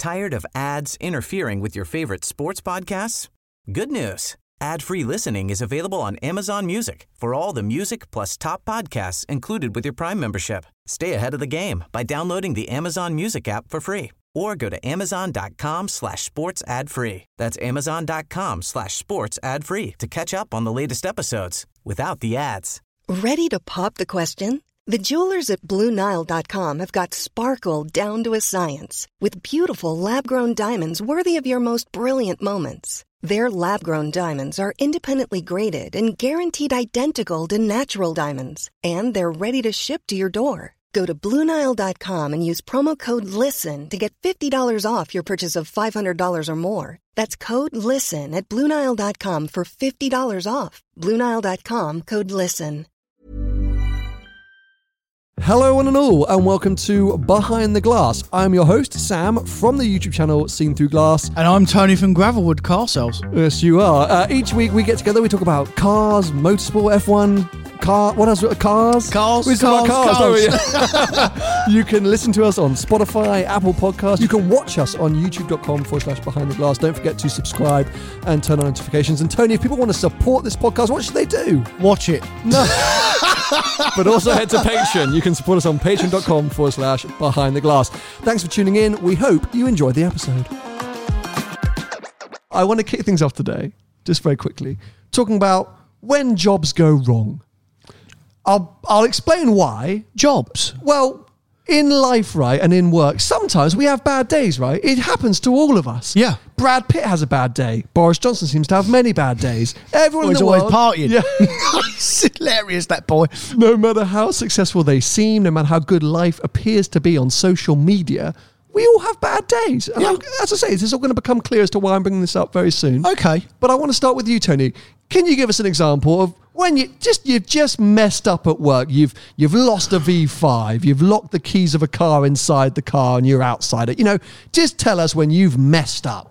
Tired of ads interfering with your favorite sports podcasts? Good news. Ad-free listening is available on Amazon Music for all the music plus top podcasts included with your Prime membership. Stay ahead of the game by downloading the Amazon Music app for free or go to amazon.com/sports ad free. That's amazon.com/sports ad free to catch up on the latest episodes without the ads. Ready to pop the question? The jewelers at BlueNile.com have got sparkle down to a science with beautiful lab-grown diamonds worthy of your most brilliant moments. Their lab-grown diamonds are independently graded and guaranteed identical to natural diamonds, and they're ready to ship to your door. Go to BlueNile.com and use promo code LISTEN to get $50 off your purchase of $500 or more. That's code LISTEN at BlueNile.com for $50 off. BlueNile.com, code LISTEN. Hello one and all, and welcome to Behind the Glass. I'm your host, Sam, from the YouTube channel Seen Through Glass. And I'm Tony from Gravelwood Car Sales. Yes, you are. Each week we get together, we talk about cars, motorsport, F1, what else? Cars. We talk about cars. You can listen to us on Spotify, Apple Podcasts. You can watch us on youtube.com/Behind the Glass. Don't forget to subscribe and turn on notifications. And Tony, if people want to support this podcast, what should they do? Watch it. No. But also head to Patreon. You can support us on patreon.com/Behind the Glass. Thanks for tuning in. We hope you enjoyed the episode. I want to kick things off today, just very quickly, talking about when jobs go wrong. I'll explain why. Jobs? Well, in life, right, and in work, sometimes we have bad days, right? It happens to all of us. Yeah. Brad Pitt has a bad day. Boris Johnson seems to have many bad days. Everyone in the always world... partying. Yeah. It's hilarious, that boy. No matter how successful they seem, no matter how good life appears to be on social media, we all have bad days. And as I say, this is all going to become clear as to why I'm bringing this up very soon. Okay. But I want to start with you, Tony. Can you give us an example of when you've just messed up at work? You've lost a V5. You've locked the keys of a car inside the car and you're outside it. You know, just tell us when you've messed up.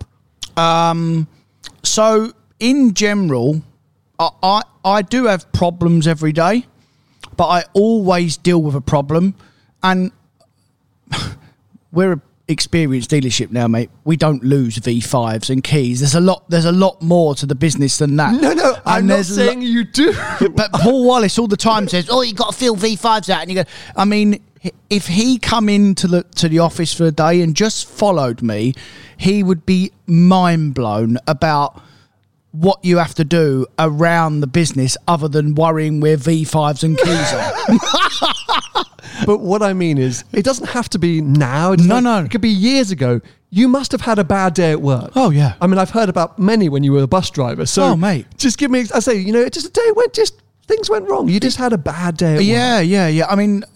So in general, I do have problems every day, but I always deal with a problem. And we're a experienced dealership now, mate. We don't lose V5s and keys. There's a lot more to the business than that. No, I'm not saying you do. But Paul Wallace all the time says, "Oh, you got to fill V5s out." And you go, I mean, if he come into the office for a day and just followed me, he would be mind blown about what you have to do around the business other than worrying where V5s and keys are. But what I mean is, it doesn't have to be now. No. It could be years ago. You must have had a bad day at work. Oh, yeah. I mean, I've heard about many when you were a bus driver. So, mate. Just give me, I say, you know, just a day when things went wrong. You just had a bad day at work. Yeah. I mean,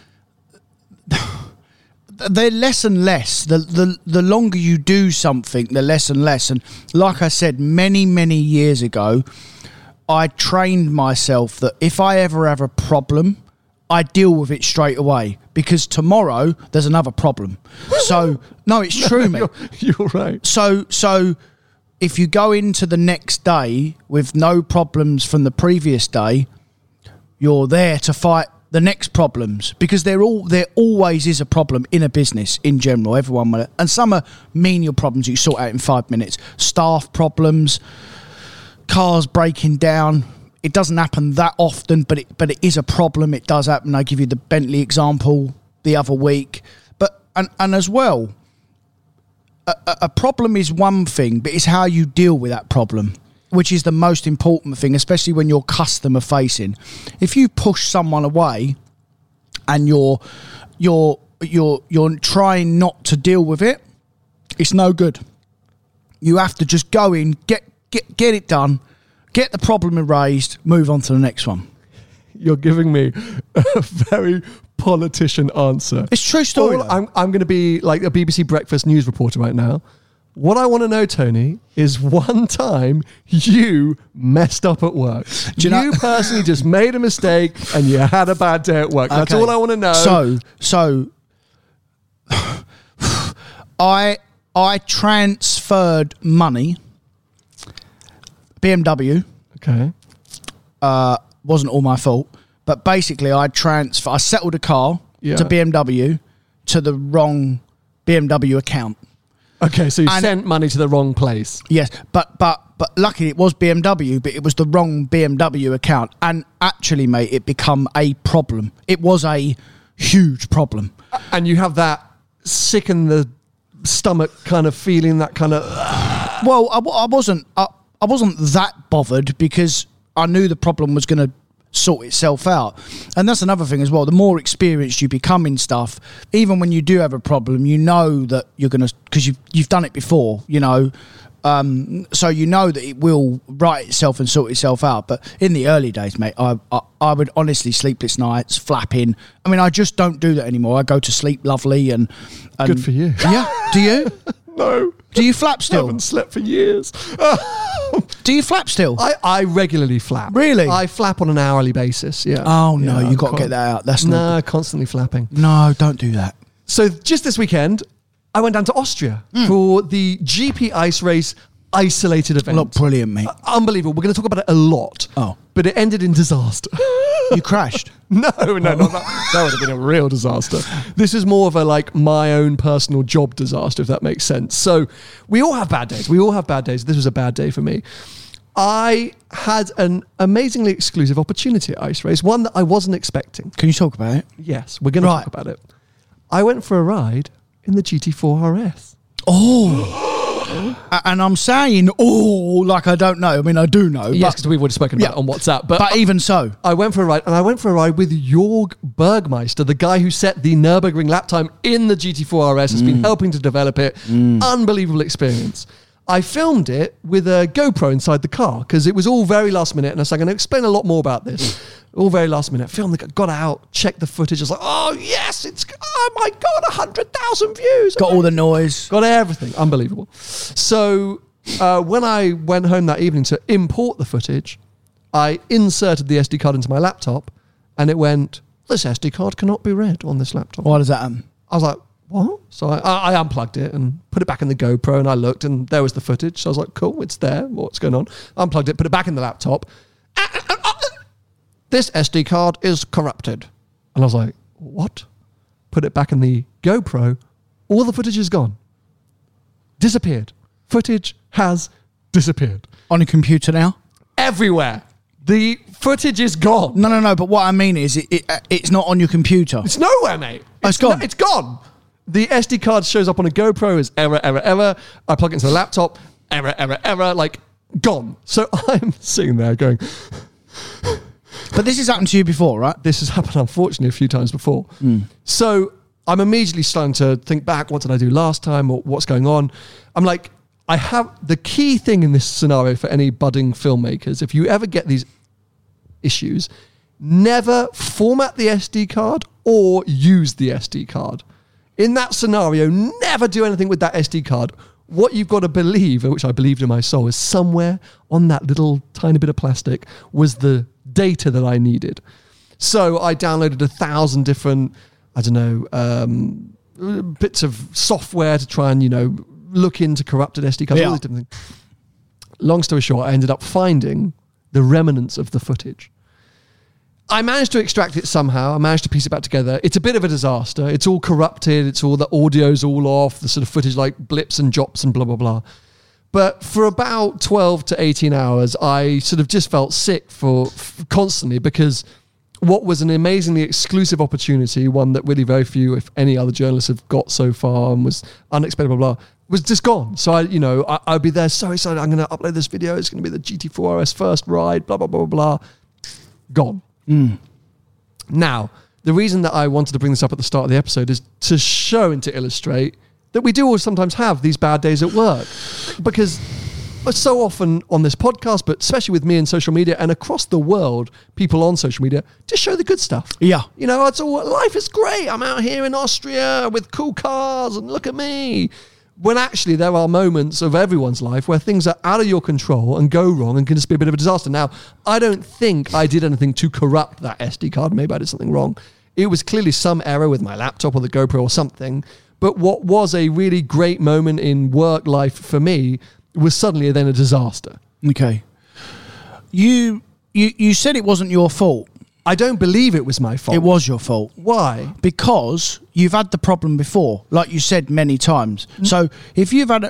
they're less and less. The longer you do something, the less and less. And like I said, many, many years ago, I trained myself that if I ever have a problem, I deal with it straight away, because tomorrow there's another problem. So, no, it's true, mate. You're right. So if you go into the next day with no problems from the previous day, you're there to fight the next problems, because there always is a problem in a business in general. Everyone will, and some are menial problems you sort out in 5 minutes. Staff problems, cars breaking down. It doesn't happen that often, but it is a problem. It does happen. I give you the Bentley example the other week. But and as well, a problem is one thing, but it's how you deal with that problem, which is the most important thing, especially when you're customer facing. If you push someone away and you're trying not to deal with it, it's no good. You have to just go in, get it done, get the problem erased, move on to the next one. You're giving me a very politician answer. It's a true story. I'm going to be like a BBC Breakfast news reporter right now. What I want to know, Tony, is one time you messed up at work. You personally just made a mistake and you had a bad day at work. That's all I want to know. So I transferred money. BMW. Okay. Wasn't all my fault, but basically I settled a car to BMW to the wrong BMW account. Okay, so you sent money to the wrong place. Yes, but luckily it was BMW, but it was the wrong BMW account. And actually, mate, it become a problem. It was a huge problem. And you have that sick in the stomach kind of feeling, that kind of... Well, I wasn't that bothered because I knew the problem was going to sort itself out. And that's another thing as well. The more experienced you become in stuff, even when you do have a problem, you know that you're going to... Because you've done it before, you know... so you know that it will right itself and sort itself out. But in the early days, mate, I would honestly sleepless nights, flapping. I mean, I just don't do that anymore. I go to sleep lovely and good for you. Yeah. Do you? No. Do you flap still? I haven't slept for years. Do you flap still? I regularly flap. Really? I flap on an hourly basis, yeah. Oh, no, you got to get that out. That's not... constantly flapping. No, don't do that. So just this weekend... I went down to Austria for the GP Ice Race isolated event. Look, brilliant, mate. Unbelievable. We're going to talk about it a lot. Oh. But it ended in disaster. You crashed? No, not that. That would have been a real disaster. This is more of a my own personal job disaster, if that makes sense. So we all have bad days. This was a bad day for me. I had an amazingly exclusive opportunity at Ice Race, one that I wasn't expecting. Can you talk about it? Yes, we're going to talk about it. I went for a ride in the GT4 RS. Oh. And I'm saying, like I don't know. I mean, I do know. Yes, because we've already spoken about it on WhatsApp. But even so. I went for a ride, and I went for a ride with Jörg Bergmeister, the guy who set the Nürburgring lap time in the GT4 RS, has been helping to develop it. Unbelievable experience. I filmed it with a GoPro inside the car because it was all very last minute, and I was going to explain a lot more about this. All very last minute. Filmed it, got out, checked the footage. I was like, oh yes, oh my God, 100,000 views. Got all the noise. Got everything. Unbelievable. So when I went home that evening to import the footage, I inserted the SD card into my laptop, and it went, this SD card cannot be read on this laptop. Why does that happen? I was like, what? So I unplugged it and put it back in the GoPro, and I looked, and there was the footage. So I was like, cool, it's there. What's going on? Unplugged it, put it back in the laptop. This SD card is corrupted. And I was like, what? Put it back in the GoPro. All the footage is gone. Disappeared. Footage has disappeared. On your computer now? Everywhere. The footage is gone. No. But what I mean is it's not on your computer. It's nowhere, mate. It's gone. It's gone. The SD card shows up on a GoPro as error. I plug it into the laptop. Error. Like, gone. So I'm sitting there going... But this has happened to you before, right? This has happened, unfortunately, a few times before. So I'm immediately starting to think back, what did I do last time, or what's going on? I'm like, I have the key thing in this scenario for any budding filmmakers, if you ever get these issues, never format the SD card or use the SD card. In that scenario, never do anything with that SD card. What you've got to believe, which I believed in my soul, is somewhere on that little tiny bit of plastic was the data that I needed. So I downloaded 1,000 different, bits of software to try and, look into corrupted SD cards, all these different things. Long story short, I ended up finding the remnants of the footage. I managed to extract it somehow. I managed to piece it back together. It's a bit of a disaster. It's all corrupted. It's all the audio's all off, the sort of footage like blips and drops and blah, blah, blah. But for about 12 to 18 hours, I sort of just felt sick for constantly because what was an amazingly exclusive opportunity, one that really very few, if any other journalists have got so far and was unexpected, blah, blah, was just gone. So I'd be there so excited. I'm going to upload this video. It's going to be the GT4 RS first ride, blah, blah, blah, blah. Gone. Now, the reason that I wanted to bring this up at the start of the episode is to show and to illustrate that we do all sometimes have these bad days at work. Because so often on this podcast, but especially with me in social media and across the world, people on social media just show the good stuff. Yeah. It's all, life is great. I'm out here in Austria with cool cars and look at me. When actually there are moments of everyone's life where things are out of your control and go wrong and can just be a bit of a disaster. Now, I don't think I did anything to corrupt that SD card. Maybe I did something wrong. It was clearly some error with my laptop or the GoPro or something. But what was a really great moment in work life for me was suddenly then a disaster. Okay. You said it wasn't your fault. I don't believe it was my fault. It was your fault. Why? Because you've had the problem before, like you said many times. So if you've had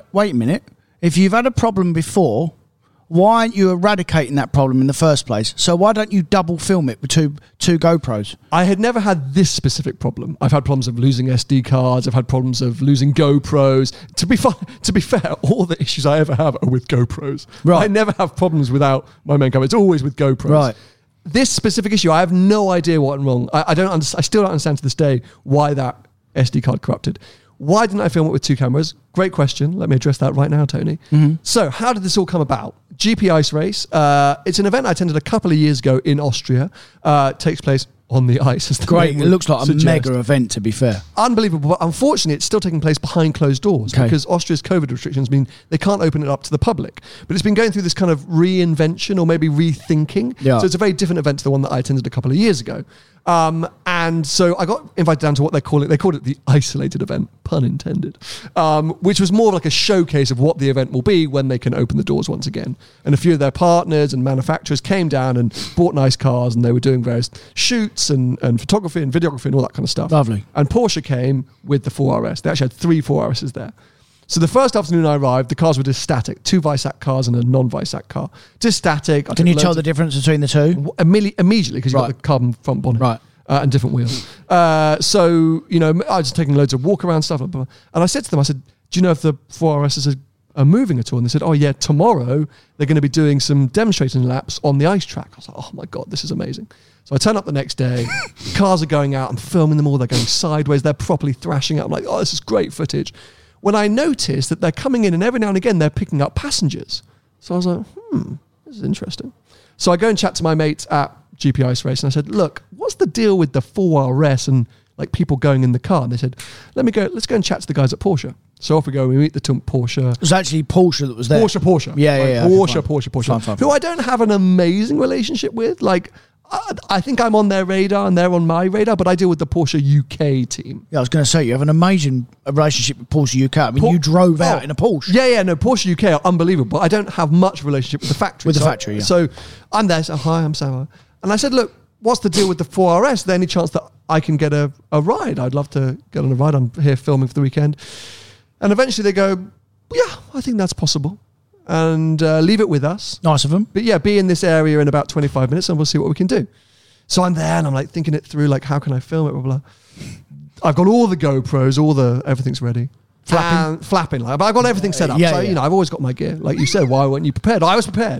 if you've had a problem before, why aren't you eradicating that problem in the first place? So why don't you double film it with two GoPros? I had never had this specific problem. I've had problems of losing SD cards. I've had problems of losing GoPros. To be fair, all the issues I ever have are with GoPros. Right. I never have problems without my main camera. It's always with GoPros. Right. This specific issue, I have no idea what went wrong. I still don't understand to this day why that SD card corrupted. Why didn't I film it with two cameras? Great question. Let me address that right now, Tony. So how did this all come about? GP Ice Race. It's an event I attended a couple of years ago in Austria. Takes place on the ice. As the Great. name It would looks like suggest. a mega event, to be fair. Unbelievable. But unfortunately, it's still taking place behind closed doors because Austria's COVID restrictions mean they can't open it up to the public. But it's been going through this kind of reinvention or maybe rethinking. Yeah. So it's a very different event to the one that I attended a couple of years ago. And so I got invited down to what they call it. They called it the isolated event, pun intended, which was more like a showcase of what the event will be when they can open the doors once again. And a few of their partners and manufacturers came down and bought nice cars, and they were doing various shoots and photography and videography and all that kind of stuff. Lovely. And Porsche came with the 4RS. They actually had 3 4RSs there. So the first afternoon I arrived, the cars were just static. 2 Weissach cars and a non-Weissach car. Just static. Can you tell the difference between the two? Immediately, because you've got the carbon front bonnet. Right. And different wheels. So, I was taking loads of walk-around stuff. And I said to them, I said, do you know if the 4RSs are moving at all? And they said, oh yeah, tomorrow they're going to be doing some demonstrating laps on the ice track. I was like, oh my God, this is amazing. So I turn up the next day, cars are going out, I'm filming them all, they're going sideways, they're properly thrashing out. I'm like, oh, this is great footage. When I noticed that they're coming in and every now and again they're picking up passengers. So I was like, this is interesting. So I go and chat to my mates at GP Ice Race and I said, look, what's the deal with the 4RS and like people going in the car? And they said, let's go and chat to the guys at Porsche. So off we go, we meet the Porsche. It was actually Porsche that was there. Porsche. Yeah. Porsche. Fine. Who I don't have an amazing relationship with. Like, I think I'm on their radar and they're on my radar, but I deal with the Porsche UK team. Yeah, I was going to say, you have an amazing relationship with Porsche UK. I mean, you drove out in a Porsche. Yeah, no, Porsche UK are unbelievable. I don't have much relationship with the factory. Yeah. So I'm there, so hi, I'm Sam. And I said, look, what's the deal with the 4RS? Is there any chance that I can get a ride? I'd love to get on a ride. I'm here filming for the weekend. And eventually they go, yeah, I think that's possible. And leave it with us. Nice of them. But yeah, be in this area in about 25 minutes and we'll see what we can do. So I'm there and I'm like thinking it through, like, how can I film it? Blah, blah, blah. I've got all the GoPros, everything's ready. Flapping. Like, but I've got everything set up. I've always got my gear. Like you said, why weren't you prepared? I was prepared.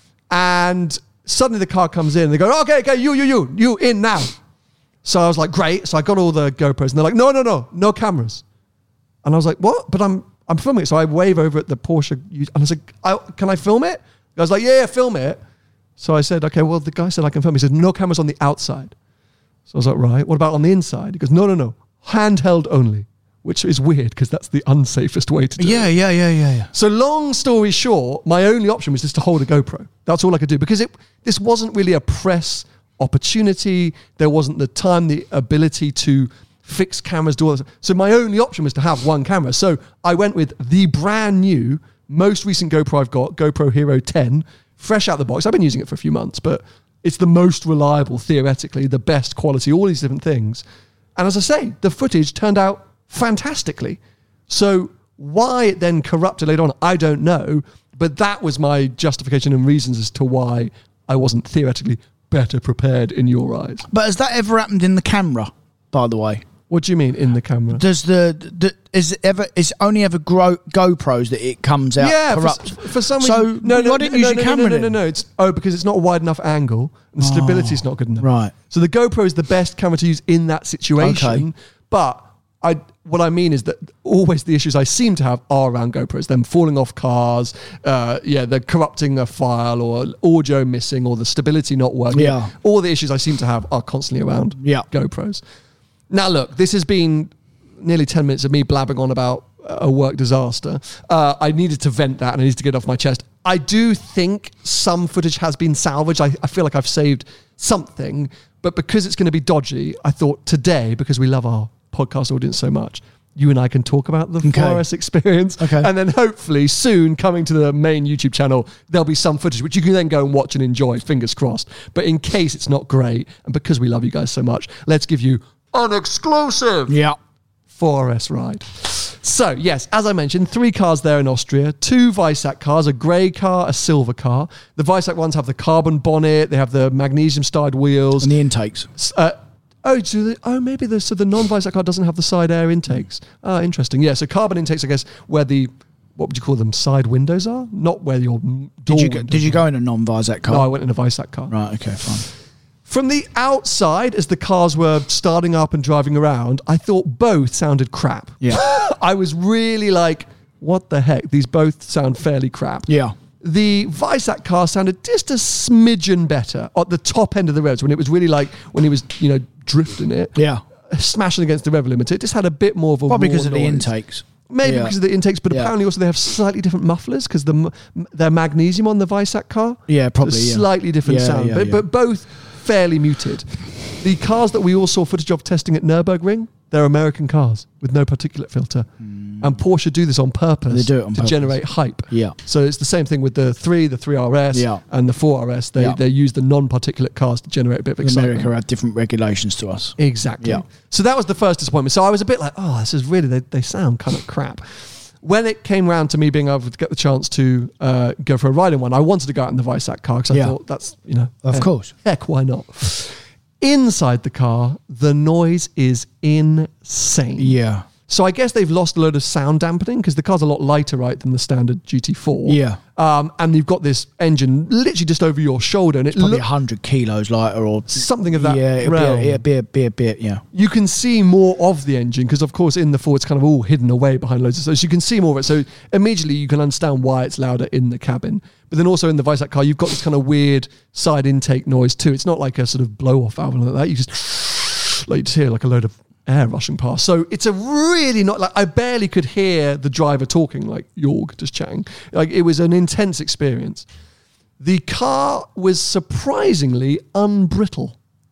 And suddenly the car comes in and they go, okay, you in now. So I was like, great. So I got all the GoPros and they're like, no cameras. And I was like, what? But I'm filming it. So I wave over at the Porsche and I said, can I film it? I was like, yeah, film it. So I said, okay, well, the guy said I can film. He said, no cameras on the outside. So I was like, right, what about on the inside? He goes, no, handheld only, which is weird because that's the unsafest way to do it. Yeah. So long story short, my only option was just to hold a GoPro. That's all I could do because this wasn't really a press opportunity. There wasn't the time, the ability to fix cameras, do all that. So my only option was to have one camera. So I went with the brand new, most recent GoPro I've got, GoPro Hero 10, fresh out the box. I've been using it for a few months, but it's the most reliable, theoretically, the best quality, all these different things. And as I say, the footage turned out fantastically. So why it then corrupted later on, I don't know. But that was my justification and reasons as to why I wasn't theoretically better prepared in your eyes. But has that ever happened in the camera, by the way? What do you mean in the camera? Does is only ever GoPros that it comes out corrupt? For some reason. So why didn't you use your camera? No. It's because it's not a wide enough angle and the stability is not good enough. Right. So the GoPro is the best camera to use in that situation. Okay. But what I mean is that always the issues I seem to have are around GoPros, them falling off cars, they're corrupting a file or audio missing or the stability not working. Yeah. All the issues I seem to have are constantly around GoPros. Now, look, this has been nearly 10 minutes of me blabbing on about a work disaster. I needed to vent that and I needed to get it off my chest. I do think some footage has been salvaged. I feel like I've saved something, but because it's going to be dodgy, I thought today, because we love our podcast audience so much, you and I can talk about the 4RS experience. Okay. And then hopefully soon coming to the main YouTube channel, there'll be some footage which you can then go and watch and enjoy, fingers crossed. But in case it's not great, and because we love you guys so much, let's give you an exclusive 4RS ride. So, yes, as I mentioned, 3 cars there in Austria, 2 Weissach cars, a grey car, a silver car. The Weissach ones have the carbon bonnet, they have the magnesium-starred wheels. And the intakes. Maybe the non-Weissach car doesn't have the side air intakes. Interesting. Yeah, so carbon intakes, I guess, where the, what would you call them, side windows are? Not where your door Did you go in a non-Weissach car? No, I went in a Weissach car. Right, okay, fine. From the outside, as the cars were starting up and driving around, I thought both sounded crap. Yeah. I was really like, what the heck? These both sound fairly crap. Yeah. The Weissach car sounded just a smidgen better at the top end of the revs when it was really like, when he was, drifting it. Yeah. Smashing against the rev limiter. It just had a bit more of a Probably because raw of the noise. intakes. Maybe because of the intakes, but apparently also they have slightly different mufflers because they're magnesium on the Weissach car. Yeah, probably. Slightly different sound, but both fairly muted. The cars that we all saw footage of testing at Nürburgring, they're American cars with no particulate filter. And Porsche do this on purpose. They do it on to purpose. generate hype. Yeah. So it's the same thing with the 3RS and the 4RS. They use the non-particulate cars to generate a bit of excitement. America have different regulations to us. Exactly. Yeah. So that was the first disappointment. So I was a bit like, oh, this is really, they sound kind of crap. When it came round to me being able to get the chance to go for a ride in one, I wanted to go out in the Weissach car because I thought that's, Of course. Heck, why not? Inside the car, the noise is insane. Yeah. So I guess they've lost a load of sound dampening because the car's a lot lighter, right, than the standard GT4. Yeah. And you've got this engine literally just over your shoulder, and it Probably looks 100 kilos lighter or something of that realm. realm. It'd be a bit, yeah. You can see more of the engine because, of course, in the 4 it's kind of all hidden away behind loads of stuff. So you can see more of it. So immediately you can understand why it's louder in the cabin. But then also in the Weissach car, you've got this kind of weird side intake noise too. It's not like a sort of blow-off valve like that. You just hear like a load of air rushing past. So it's a really not like, I barely could hear the driver talking, like Jorg just chatting. Like it was an intense experience. The car was surprisingly unbrittle.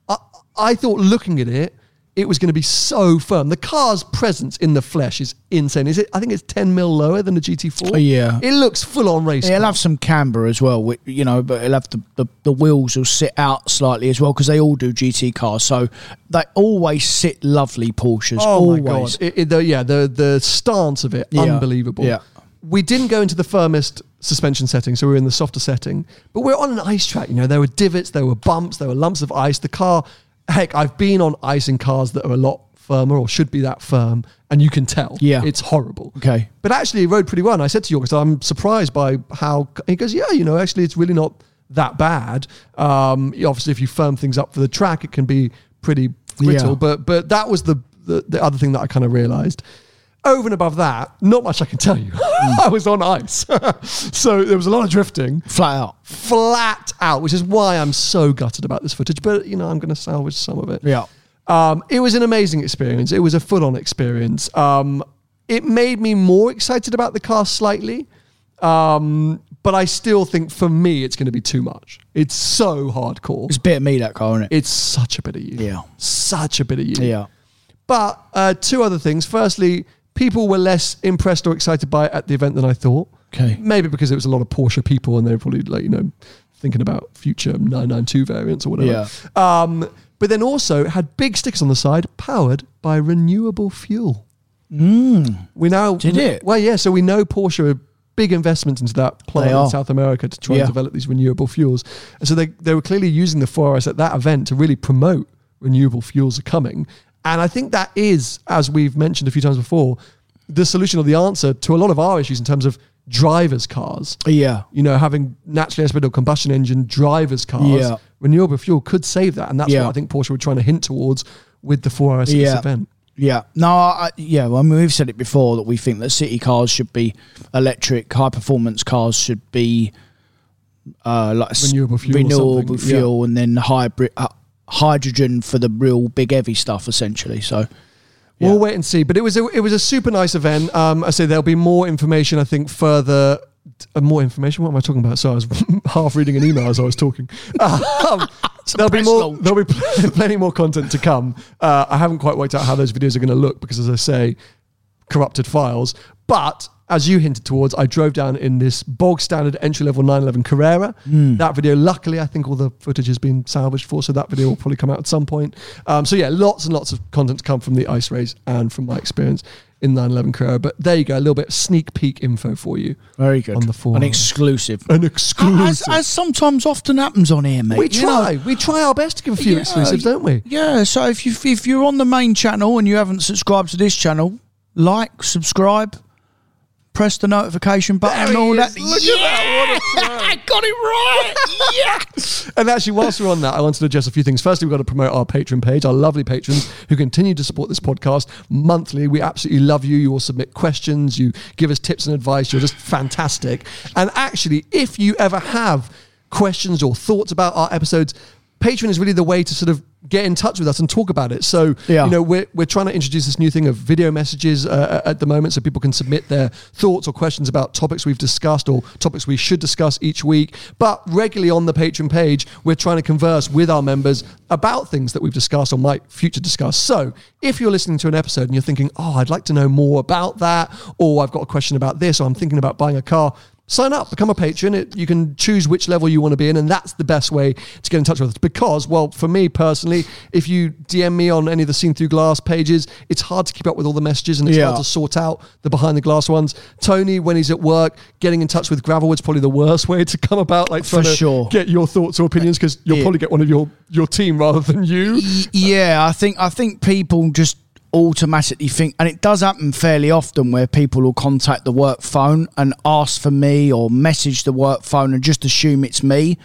I thought looking at it, it was going to be so firm. The car's presence in the flesh is insane. I think it's 10 mil lower than the GT4. Yeah. It looks full on race car. It'll have some camber as well, but it'll have the wheels will sit out slightly as well because they all do GT cars. So they always sit lovely, Porsches. Oh always. my God. The stance of it, unbelievable. Yeah. We didn't go into the firmest suspension setting, so we were in the softer setting. But we're on an ice track, there were divots, there were bumps, there were lumps of ice. The car, heck, I've been on ice in cars that are a lot firmer or should be that firm, and you can tell. Yeah. It's horrible. Okay. But actually it rode pretty well. And I said to Jorg, I'm surprised by how, he goes, actually it's really not that bad. Obviously if you firm things up for the track, it can be pretty brittle, but that was the other thing that I kind of realized. Over and above that, not much I can tell you. I was on ice. So there was a lot of drifting. Flat out, which is why I'm so gutted about this footage. But, I'm going to salvage some of it. Yeah. It was an amazing experience. It was a full-on experience. It made me more excited about the car slightly. But I still think, for me, it's going to be too much. It's so hardcore. It's a bit of me, that car, isn't it? It's such a bit of you. Yeah. Such a bit of you. Yeah. But 2 other things. Firstly, people were less impressed or excited by it at the event than I thought. Okay. Maybe because it was a lot of Porsche people and they were probably thinking about future 992 variants or whatever. Yeah. But then also had big stickers on the side, powered by renewable fuel. We now Did it? Well, yeah. So we know Porsche are big investments into that plant in South America to try and develop these renewable fuels. And so they were clearly using the 4RS at that event to really promote renewable fuels are coming. And I think that is, as we've mentioned a few times before, the solution or the answer to a lot of our issues in terms of drivers' cars. Yeah. Having naturally aspirated combustion engine drivers' cars. Yeah. Renewable fuel could save that. And that's what I think Porsche were trying to hint towards with the 4RS at this event. Yeah. No, we've said it before that we think that city cars should be electric, high-performance cars should be like renewable fuel and then hybrid hydrogen for the real big heavy stuff, essentially. So we'll wait and see. But it was a super nice event. I say there'll be more information, I think, further. More information? What am I talking about? So I was half reading an email as I was talking. There'll be plenty more content to come. I haven't quite worked out how those videos are going to look because, as I say, corrupted files. But as you hinted towards, I drove down in this bog standard entry-level 911 Carrera. That video, luckily, I think all the footage has been salvaged for, so that video will probably come out at some point. So yeah, lots and lots of content to come from the ice race and from my experience in 911 Carrera. But there you go, a little bit of sneak peek info for you. Very good. On the forum. An exclusive. As sometimes often happens on here, mate. We try our best to give a few exclusives, don't we? Yeah, so if you're on the main channel and you haven't subscribed to this channel, like, subscribe, press the notification button and all that. Look at that. What a I got it right. Yes. And actually, whilst we're on that, I wanted to address a few things. Firstly, we've got to promote our Patreon page, our lovely patrons who continue to support this podcast monthly. We absolutely love you. You all submit questions. You give us tips and advice. You're just fantastic. And actually, if you ever have questions or thoughts about our episodes, Patreon is really the way to sort of get in touch with us and talk about it. So, we're trying to introduce this new thing of video messages at the moment, so people can submit their thoughts or questions about topics we've discussed or topics we should discuss each week. But regularly on the Patreon page, we're trying to converse with our members about things that we've discussed or might future discuss. So if you're listening to an episode and you're thinking, I'd like to know more about that, or I've got a question about this, or I'm thinking about buying a car, sign up, become a patron. You can choose which level you want to be in, and that's the best way to get in touch with us. Because, well, for me personally, if you DM me on any of the Seen Through Glass pages, it's hard to keep up with all the messages, and it's hard to sort out the behind the glass ones. Tony, when he's at work, getting in touch with Gravelwood's probably the worst way to come about, like trying to get your thoughts or opinions, because you'll probably get one of your team rather than you. Yeah, I think people just automatically think, and it does happen fairly often, where people will contact the work phone and ask for me or message the work phone and just assume it's me.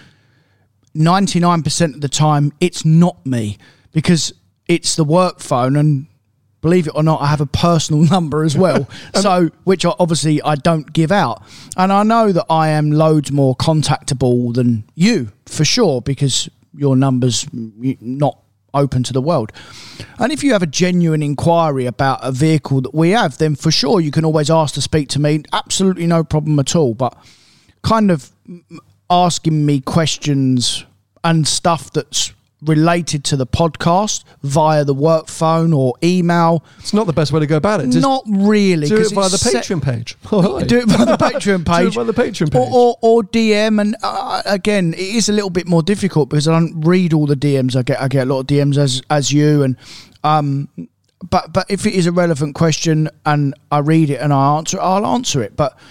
99% of the time it's not me, because it's the work phone, and believe it or not, I have a personal number as well, so which obviously I don't give out. And I know that I am loads more contactable than you, for sure, because your number's not open to the world. And if you have a genuine inquiry about a vehicle that we have, then for sure you can always ask to speak to me. Absolutely no problem at all. But kind of asking me questions and stuff that's related to the podcast via the work phone or email, it's not the best way to go about it. Just not really. Do it via the Patreon page. Do it via the Patreon page. Do it via the Patreon page. Or DM. And again, it is a little bit more difficult because I don't read all the DMs. I get a lot of DMs as you. And but if it is a relevant question and I read it and I answer it, I'll answer it. But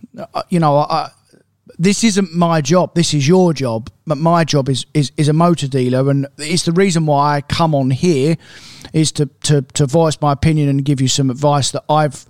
this isn't my job. This is your job. But my job is a motor dealer, and it's the reason why I come on here is to voice my opinion and give you some advice that I've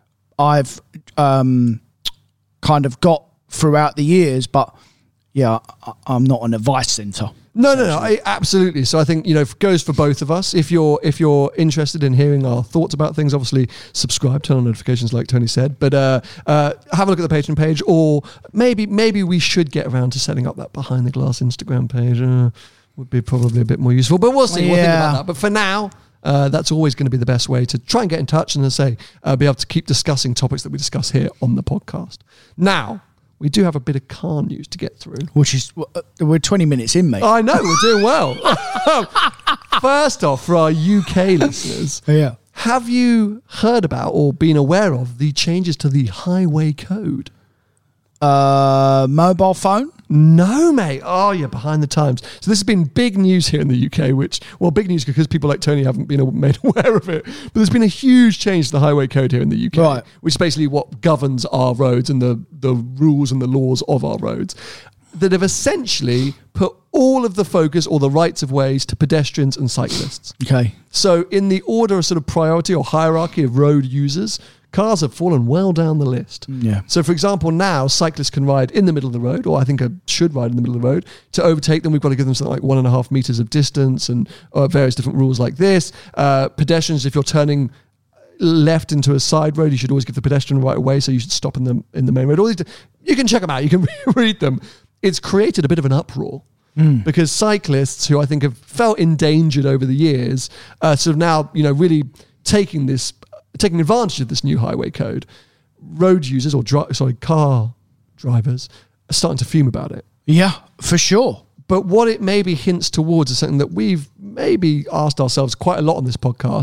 kind of got throughout the years. But yeah, I'm not an advice centre. No, absolutely. So I think, it goes for both of us. If you're interested in hearing our thoughts about things, obviously subscribe, turn on notifications like Tony said, but have a look at the Patreon page, or maybe we should get around to setting up that Behind the Glass Instagram page. Would be probably a bit more useful, but we'll see. We'll think about that. But for now, that's always going to be the best way to try and get in touch and, as I say, be able to keep discussing topics that we discuss here on the podcast. Now, we do have a bit of car news to get through. Which is, we're 20 minutes in, mate. I know, we're doing well. First off, for our UK listeners, have you heard about or been aware of the changes to the highway code? Mobile phone? No, mate. Oh, you're behind the times. So this has been big news here in the UK, big news because people like Tony haven't been made aware of it. But there's been a huge change to the highway code here in the UK, which is basically what governs our roads and the rules and the laws of our roads, that have essentially put all of the focus or the rights of ways to pedestrians and cyclists. Okay. So in the order of sort of priority or hierarchy of road users, cars have fallen well down the list. Yeah. So, for example, now cyclists can ride in the middle of the road, or I think should ride in the middle of the road. To overtake them, we've got to give them something like 1.5 meters of distance and various different rules like this. Pedestrians, if you're turning left into a side road, you should always give the pedestrian right away, so you should stop in the main road. All these, you can check them out. You can read them. It's created a bit of an uproar. Because cyclists, who I think have felt endangered over the years, sort of now, really taking advantage of this new highway code. Road users or car drivers are starting to fume about it. Yeah, for sure. But what it maybe hints towards is something that we've maybe asked ourselves quite a lot on this podcast,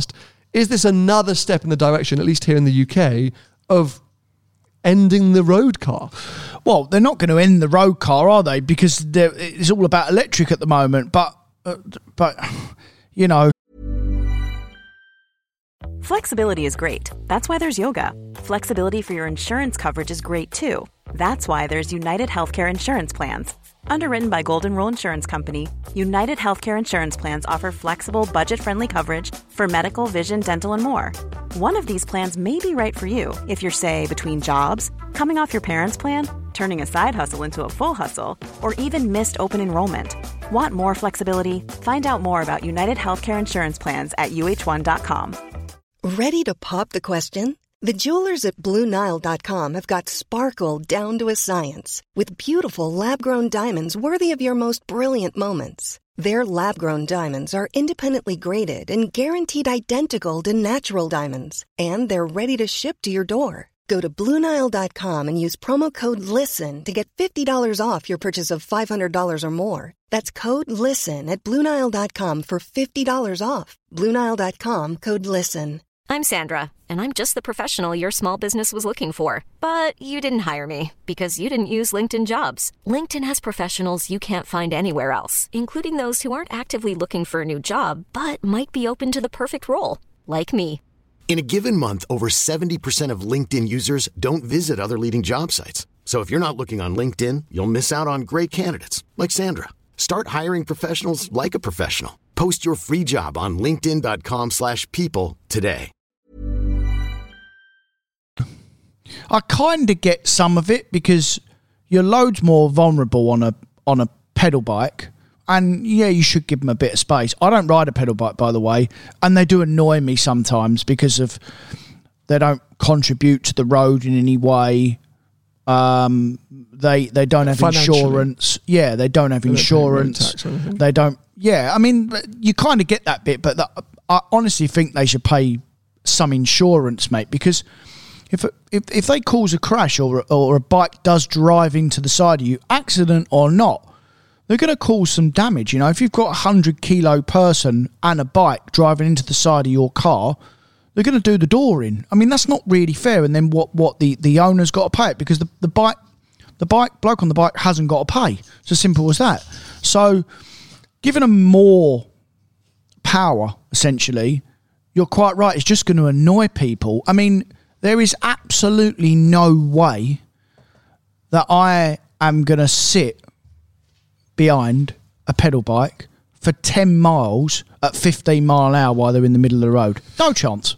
is this another step in the direction, at least here in the UK, of ending the road car? Well, they're not going to end the road car, are they? Because it's all about electric at the moment. But you know. Flexibility is great. That's why there's yoga. Flexibility for your insurance coverage is great too. That's why there's United Healthcare Insurance Plans. Underwritten by Golden Rule Insurance Company, United Healthcare Insurance Plans offer flexible, budget-friendly coverage for medical, vision, dental, and more. One of these plans may be right for you if you're, say, between jobs, coming off your parents' plan, turning a side hustle into a full hustle, or even missed open enrollment. Want more flexibility? Find out more about United Healthcare Insurance Plans at uh1.com. Ready to pop the question? The jewelers at BlueNile.com have got sparkle down to a science with beautiful lab-grown diamonds worthy of your most brilliant moments. Their lab-grown diamonds are independently graded and guaranteed identical to natural diamonds, and they're ready to ship to your door. Go to BlueNile.com and use promo code LISTEN to get $50 off your purchase of $500 or more. That's code LISTEN at BlueNile.com for $50 off. BlueNile.com, code LISTEN. I'm Sandra, and I'm just the professional your small business was looking for. But you didn't hire me because you didn't use LinkedIn Jobs. LinkedIn has professionals you can't find anywhere else, including those who aren't actively looking for a new job, but might be open to the perfect role, like me. In a given month, over 70% of LinkedIn users don't visit other leading job sites. So if you're not looking on LinkedIn, you'll miss out on great candidates like Sandra. Start hiring professionals like a professional. Post your free job on linkedin.com/people today. I kind of get some of it because you're loads more vulnerable on a pedal bike. And yeah, you should give them a bit of space. I don't ride a pedal bike, by the way, and they do annoy me sometimes because of they don't contribute to the road in any way. They don't have insurance. Yeah, they don't have insurance. They don't. Yeah, I mean, you kind of get that bit, but I honestly think they should pay some insurance, mate, because if they cause a crash or a bike does drive into the side of you, accident or not, they're going to cause some damage. You know, if you've got a 100-kilo person and a bike driving into the side of your car, they're going to do the door in. I mean, that's not really fair. And then what the owner's got to pay it because the bloke on the bike hasn't got to pay. It's as simple as that. So giving them more power, essentially, you're quite right. It's just going to annoy people. I mean, there is absolutely no way that I am going to sit behind a pedal bike for 10 miles at 15 mile an hour while they're in the middle of the road. No chance.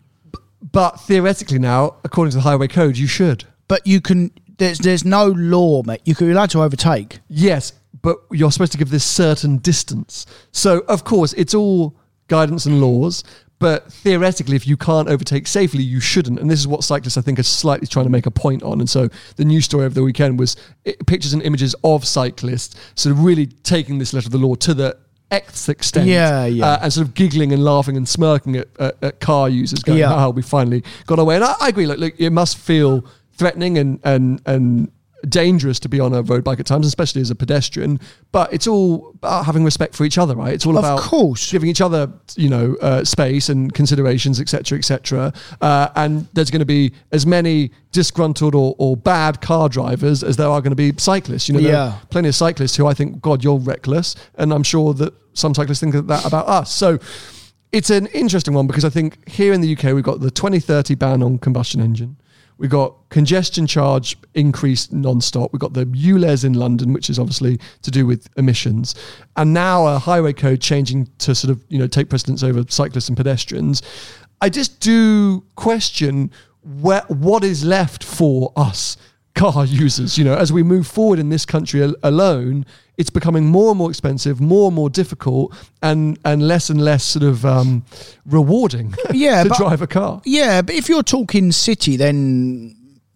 But theoretically now, according to the highway code, you should. But you can, there's no law, mate. You're allowed to overtake. Yes, but you're supposed to give this certain distance. So, of course, it's all guidance and laws. But theoretically, if you can't overtake safely, you shouldn't. And this is what cyclists, I think, are slightly trying to make a point on. And so the news story over the weekend was pictures and images of cyclists sort of really taking this letter of the law to the nth extent. And sort of giggling and laughing and smirking at car users going, we finally got away. And I agree, look, it must feel threatening and dangerous to be on a road bike at times, especially as a pedestrian, but it's all about having respect for each other, right? It's all about giving each other, space and considerations, etc., and there's going to be as many disgruntled or bad car drivers as there are going to be cyclists. There are plenty of cyclists who I think, God, you're reckless, and I'm sure that some cyclists think that about us. So it's an interesting one because I think here in the UK we've got the 2030 ban on combustion engine. We've got congestion charge increased non-stop. We've got the ULEZ in London, which is obviously to do with emissions. And now a highway code changing to sort of, take precedence over cyclists and pedestrians. I just do question what is left for us car users. As we move forward in this country alone, it's becoming more and more expensive, more and more difficult, and less sort of rewarding to drive a car. Yeah, but if you're talking city, then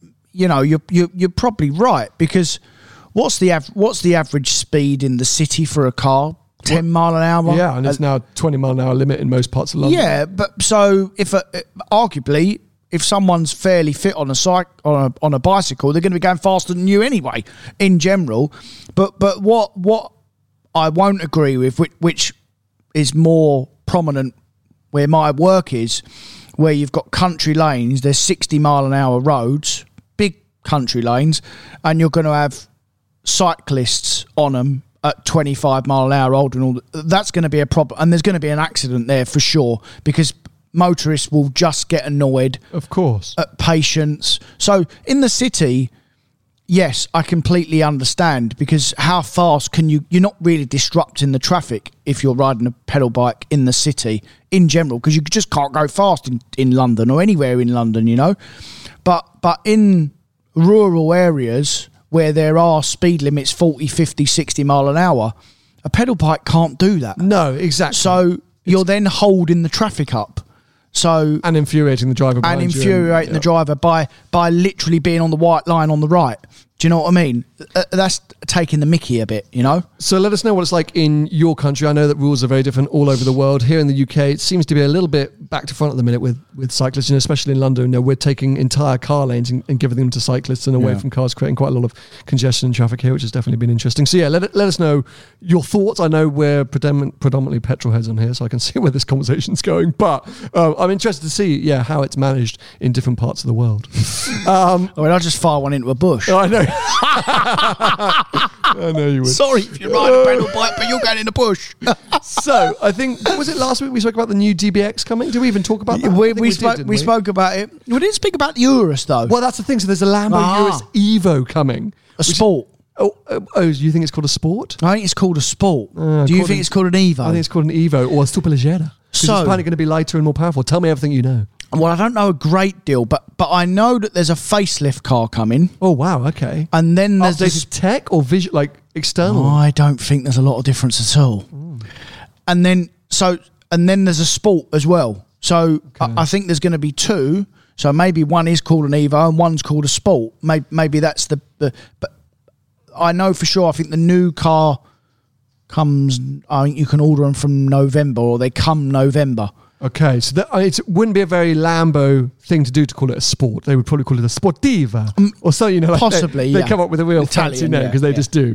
you're probably right, because what's the average speed in the city for a car? 10 mile an hour. Yeah, and it's now 20 mile an hour limit in most parts of London. Yeah, but so if arguably, if someone's fairly fit on a bicycle, they're going to be going faster than you anyway, in general. But what I won't agree with, which is more prominent where my work is, where you've got country lanes, there's 60 mile an hour roads, big country lanes, and you're going to have cyclists on them at 25 mile an hour old and all that's going to be a problem, and there's going to be an accident there for sure, because motorists will just get annoyed, of course, at patience. So in the city, yes, I completely understand, because how fast can you're not really disrupting the traffic if you're riding a pedal bike in the city in general, because you just can't go fast in London or anywhere in London, you know. But in rural areas where there are speed limits 40, 50, 60 mile an hour, a pedal bike can't do that. No, exactly. So you're then holding the traffic up. And infuriating the driver. And infuriating the driver by literally being on the white line on the right. Do you know what I mean? That's taking the mickey a bit, you know? So let us know what it's like in your country. I know that rules are very different all over the world. Here in the UK, it seems to be a little bit back to front at the minute with cyclists, you know, especially in London. You know, we're taking entire car lanes and giving them to cyclists and away from cars, creating quite a lot of congestion and traffic here, which has definitely been interesting. So yeah, let us know your thoughts. I know we're predominantly petrol heads on here, so I can see where this conversation's going. But I'm interested to see, how it's managed in different parts of the world. I'll just fire one into a bush. I know. I know you would. Sorry if you ride a pedal bike, but you're going in the bush. So I think, was it last week we spoke about the new DBX coming? Did we even talk about that? We spoke about it. We didn't speak about the Urus though. Well, that's the thing. So there's a Lambo Urus Evo coming. A sport. Oh, you think it's called a sport? I think it's called a sport. Do you think it's called an Evo? I think it's called an Evo or a Superleggera. So it's apparently going to be lighter and more powerful. Tell me everything you know. Well, I don't know a great deal, but I know that there's a facelift car coming. Oh wow, okay. And then there's updated tech or visual, like external. I don't think there's a lot of difference at all. And then there's a sport as well. So I think there's going to be two. So maybe one is called an Evo and one's called a sport. Maybe that's the. But I know for sure. I think the new car comes. I think you can order them from November, or they come November. Okay, so it wouldn't be a very Lambo thing to do to call it a sport. They would probably call it a Sportiva or something. You know, like possibly. They come up with a real fancy name because they just do.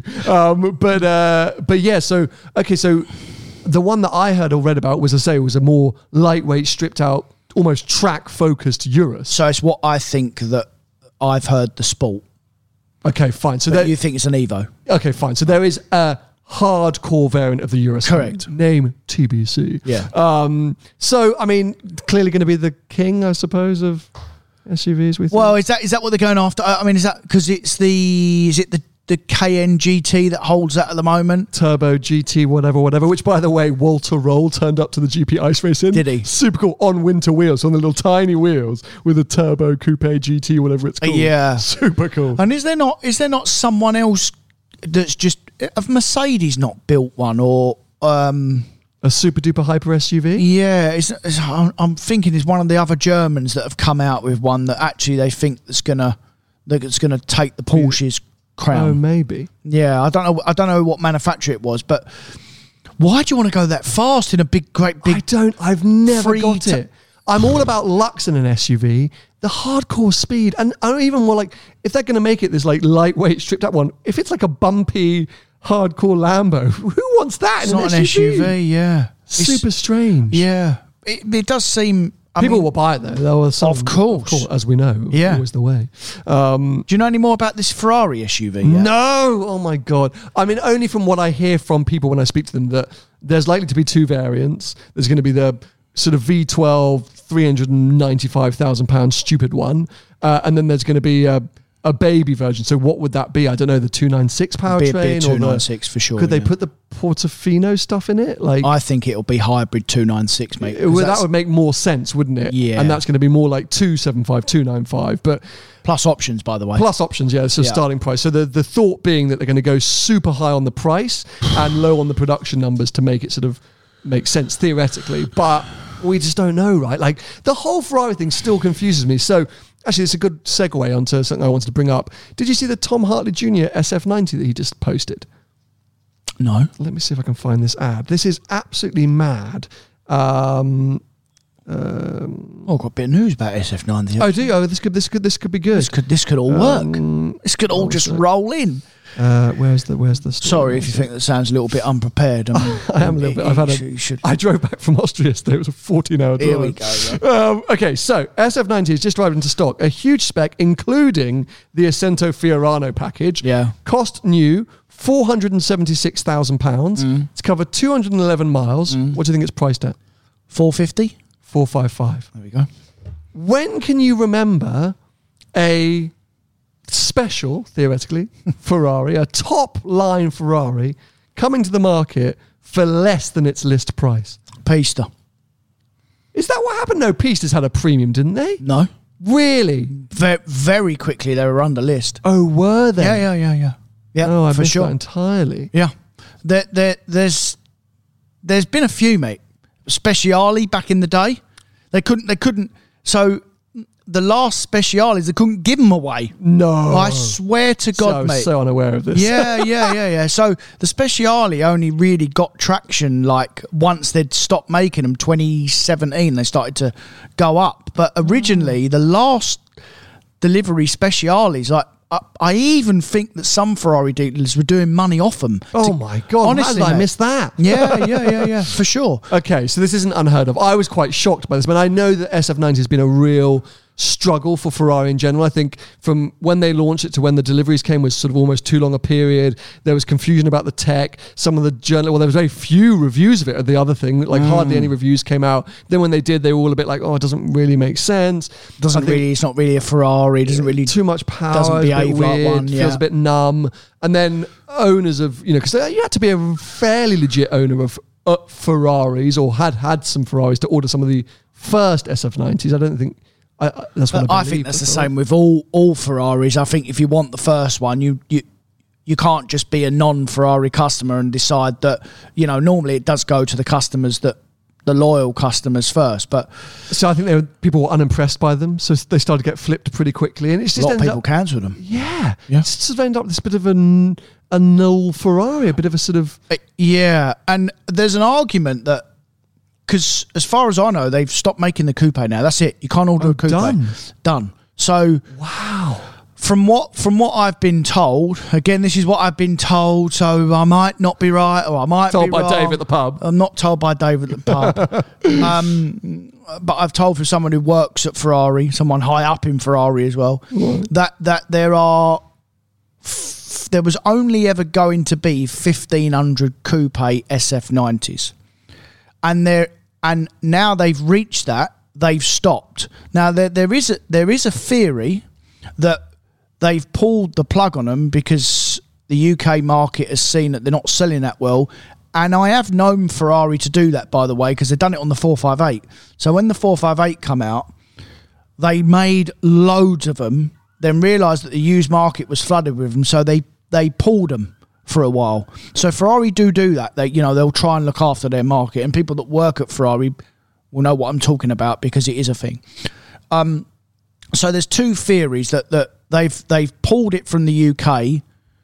But yeah. So okay, so the one that I heard or read about was a more lightweight, stripped out, almost track focused Urus. So it's what I think that I've heard the sport. Okay, fine. So you think it's an Evo? Okay, fine. So there is a hardcore variant of the Urus. Correct. Name TBC. Yeah. So I mean, clearly going to be the king, I suppose, of SUVs. Is that what they're going after? I mean, is that because it's the KN GT that holds that at the moment? Turbo GT, whatever. Which, by the way, Walter Roll turned up to the GP Ice Race in. Did he? Super cool on winter wheels, on the little tiny wheels with a Turbo Coupe GT, whatever it's called. Yeah. Super cool. And is there not someone else that's just, have Mercedes not built one, or a super duper hyper SUV? Yeah, I'm thinking it's one of the other Germans that have come out with one that actually they think that's gonna take the Porsche's crown. Oh, maybe. Yeah, I don't know what manufacturer it was, but why do you want to go that fast in a great big? I've never got it. I'm all about lux in an SUV, the hardcore speed, and I'm even more like, if they're going to make it this like lightweight, stripped out one, if it's like a bumpy, hardcore Lambo, who wants that in an SUV? It's not an SUV, yeah. Super strange. Yeah. It does seem... People will buy it though. Of course. As we know. Yeah. Always the way. Do you know any more about this Ferrari SUV yet? No! Oh my God. I mean, only from what I hear from people when I speak to them, that there's likely to be two variants. There's going to be the sort of V12, £395,000 stupid one. And then there's going to be a baby version. So what would that be? I don't know, the 296 powertrain? Be a 296 for sure. Could they put the Portofino stuff in it? Like, I think it'll be hybrid 296, mate. That would make more sense, wouldn't it? Yeah. And that's going to be more like 275, 295. But plus options, by the way. Plus options, yeah. So starting price. So the thought being that they're going to go super high on the price and low on the production numbers to make it sort of make sense theoretically. But we just don't know, right? Like, the whole Ferrari thing still confuses me. So actually, it's a good segue onto something I wanted to bring up. Did you see the Tom Hartley Jr. SF90 that he just posted? No. Let me see if I can find this ad. This is absolutely mad. I've got a bit of news about SF90. Oh, do you? Oh, this could be good. This could all work. This could all just roll in. Where's the story? Sorry if you think that sounds a little bit unprepared. I am a little bit. I drove back from Austria yesterday. It was a 14-hour drive. Here we go. Okay, so SF90 has just arrived into stock. A huge spec, including the Ascento Fiorano package. Yeah. Cost new £476,000 to cover 211 miles. What do you think it's priced at? 450? 455. There we go. When can you remember a special, theoretically, Ferrari, a top-line Ferrari, coming to the market for less than its list price? Pista. Is that what happened? No, Pista's had a premium, didn't they? No. Really? Very quickly, they were under list. Oh, were they? Yeah. Oh, I for missed sure. that entirely. Yeah. There's been a few, mate. Speciale back in the day. They couldn't. So the last Speciales, they couldn't give them away. No. I swear to God, mate. So unaware of this. Yeah. So the Speciale only really got traction like once they'd stopped making them. 2017, they started to go up. But originally, the last delivery Speciales, like I even think that some Ferrari dealers were doing money off them. Oh my God, honestly, how did I miss that? Yeah, for sure. Okay, so this isn't unheard of. I was quite shocked by this, but I know that SF90 has been a real struggle for Ferrari in general. I think from when they launched it to when the deliveries came was sort of almost too long a period. There was confusion about the tech. Some of the there was very few reviews of it. The other thing, like hardly any reviews came out. Then when they did, they were all a bit like, oh, it doesn't really make sense. It's not really a Ferrari. It doesn't really too much power. Doesn't behave like one. Feels a bit numb. And then owners of, because you had to be a fairly legit owner of Ferraris or had some Ferraris to order some of the first SF90s. I don't think. That's what I think that's the same with all Ferraris. I think if you want the first one, you can't just be a non-Ferrari customer and decide that, normally it does go to the customers, that the loyal customers first. But so I think people were unimpressed by them, so they started to get flipped pretty quickly, and it's just a lot of people cancelled them. Yeah. It's sort of ended up this bit of a null Ferrari, a bit of a sort of and there's an argument that. Because as far as I know, they've stopped making the coupe now. That's it. You can't order a coupe. Done. So wow. From what I've been told, again, this is what I've been told. So I might not be right, or I might told be by wrong. Dave at the pub. I'm not told by Dave at the pub. But I've told from someone who works at Ferrari, someone high up in Ferrari as well, that there was only ever going to be 1,500 coupe SF90s. And now they've reached that, they've stopped. Now there is a theory that they've pulled the plug on them because the UK market has seen that they're not selling that well. And I have known Ferrari to do that, by the way, because they've done it on the 458. So when the 458 come out, they made loads of them, then realised that the used market was flooded with them, so they pulled them for a while. So Ferrari do that. They'll try and look after their market, and people that work at Ferrari will know what I'm talking about because it is a thing. So there's two theories that they've pulled it from the UK,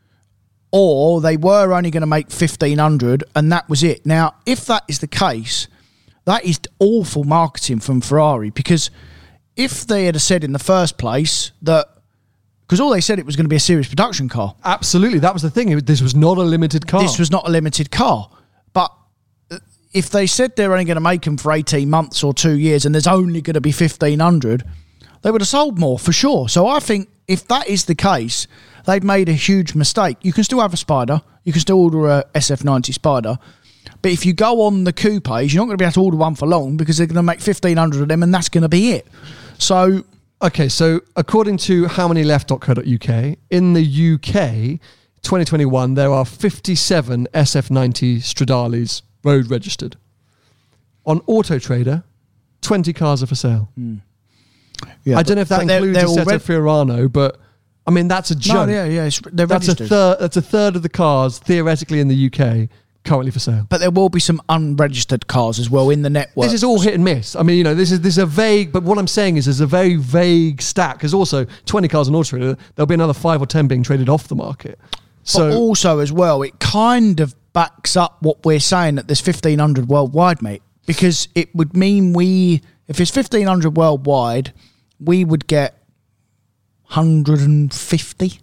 or they were only going to make 1,500 and that was it. Now, if that is the case, that is awful marketing from Ferrari, because if they had said in the first place that, because all they said it was going to be a series production car. Absolutely, that was the thing. This was not a limited car. This was not a limited car. But if they said they're only going to make them for 18 months or 2 years and there's only going to be 1,500, they would have sold more for sure. So I think if that is the case, they've made a huge mistake. You can still have a Spider. You can still order a SF90 Spider. But if you go on the coupes, you're not going to be able to order one for long because they're going to make 1,500 of them and that's going to be it. So... Okay, so according to howmanyleft.co.uk, in the UK, 2021, there are 57 SF90 Stradales road registered. On Auto Trader, 20 cars are for sale. Yeah, I don't know if that includes Assetto Fiorano, but I mean, that's a joke. No, they're registered. That's a third of the cars, theoretically, in the UK, currently for sale. But there will be some unregistered cars as well in the network. This is all hit and miss. I mean, this is a vague, but what I'm saying is there's a very vague stack. There's also 20 cars on Auto Trader. There'll be another 5 or 10 being traded off the market. So but also as well, it kind of backs up what we're saying that there's 1,500 worldwide, mate. Because it would mean if it's 1,500 worldwide, we would get 150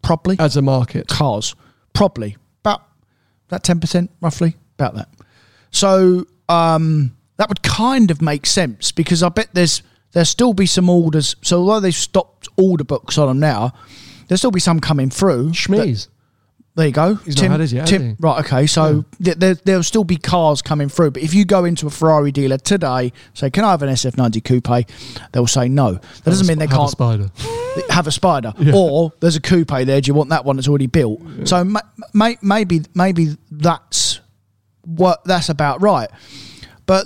probably. As a market. Cars. Probably. About 10%, roughly. About that. So that would kind of make sense, because I bet there'll still be some orders. So although they've stopped order books on them now, there'll still be some coming through. Schmees. There you go. He's not had his yet, has he? Right, okay. So there'll still be cars coming through. But if you go into a Ferrari dealer today, say, can I have an SF90 coupe? They'll say no. That doesn't mean they can't. Have a Spider. Have a Spider. Yeah. Or there's a coupe there. Do you want that one that's already built? Yeah. So maybe that's what that's about right. But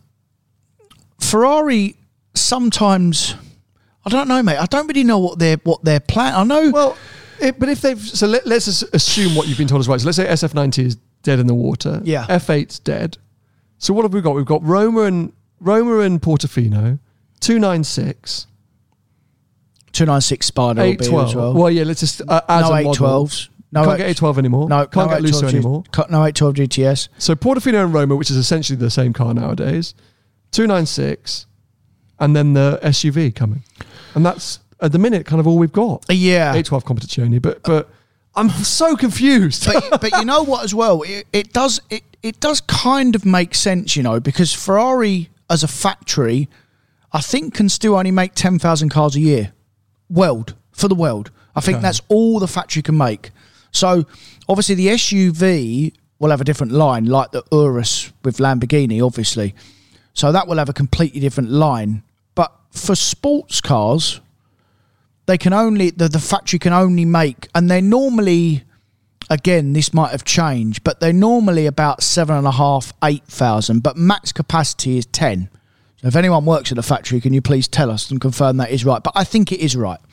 Ferrari sometimes, I don't know, mate. I don't really know what their plan. I know. Well, but if they've let's assume what you've been told is right. So let's say SF90 is dead in the water. Yeah. F8's dead. So what have we got? We've got Roma and Portofino, 296. 296 Spider will be as well. Well, yeah. Let's just add no a model. 812s. No, can't get 812 anymore. No, can't get Lusso anymore. No 812 GTS. So Portofino and Roma, which is essentially the same car nowadays, 296, and then the SUV coming, and that's at the minute kind of all we've got. Yeah, 812 Competizione, but I'm so confused. but you know what? As well, it does kind of make sense, you know, because Ferrari as a factory, I think, can still only make 10,000 cars a year. For the world. I think that's all the factory can make. So, obviously, the SUV will have a different line, like the Urus with Lamborghini, obviously. So, that will have a completely different line. But for sports cars, they can only, the factory can only make, and they're normally, again, this might have changed, but they're normally about 7,500, 8,000, but max capacity is 10. So, if anyone works at the factory, can you please tell us and confirm that is right? But I think it is right.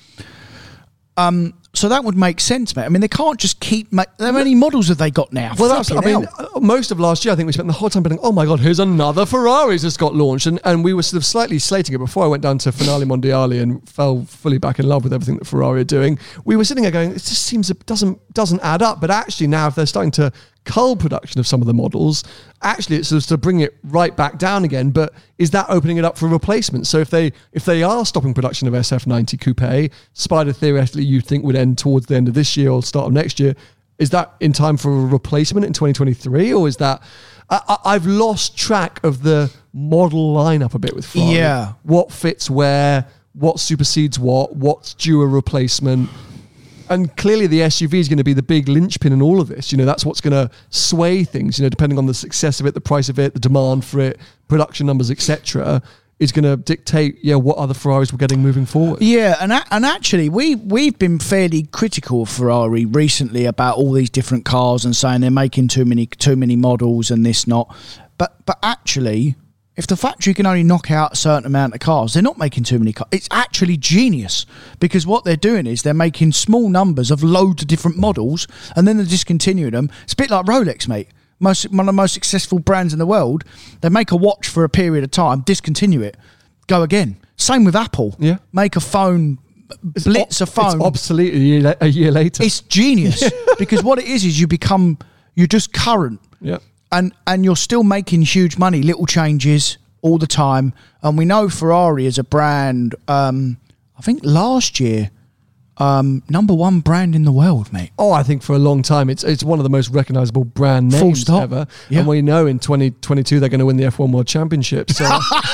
So that would make sense, mate. I mean, they can't just keep... How many models have they got now? Well, most of last year, I think we spent the whole time being, oh my God, here's another Ferrari that's got launched. And we were sort of slightly slating it before I went down to Finale Mondiale and fell fully back in love with everything that Ferrari are doing. We were sitting there going, it just seems it doesn't add up. But actually now, if they're starting to cull production of some of the models, actually it's just to bring it right back down again. But is that opening it up for replacement? So if they are stopping production of SF90 Coupe, Spider theoretically you think would end towards the end of this year or start of next year, is that in time for a replacement in 2023, or is that... I've lost track of the model lineup a bit with Ferrari. Yeah. What fits where, what supersedes what's due a replacement. And clearly the SUV is going to be the big linchpin in all of this. You know, that's what's going to sway things, you know, depending on the success of it, the price of it, the demand for it, production numbers, etc., is going to dictate, what other Ferraris we're getting moving forward. Yeah, and actually, we've been fairly critical of Ferrari recently about all these different cars and saying they're making too many models and this not. But actually, if the factory can only knock out a certain amount of cars, they're not making too many cars. It's actually genius, because what they're doing is they're making small numbers of loads of different models, and then they're discontinuing them. It's a bit like Rolex, mate. One of the most successful brands in the world. They make a watch for a period of time, discontinue it, go again. Same with Apple. Yeah. Make a phone, blitz a phone. It's obsolete a year later. It's genius, because what it is you're just current. Yeah. And you're still making huge money, little changes all the time. And we know Ferrari as a brand, I think last year, number one brand in the world, mate. Oh, I think for a long time it's one of the most recognisable brand names ever. Yeah. And we know in 2022 they're going to win the F1 World Championship. So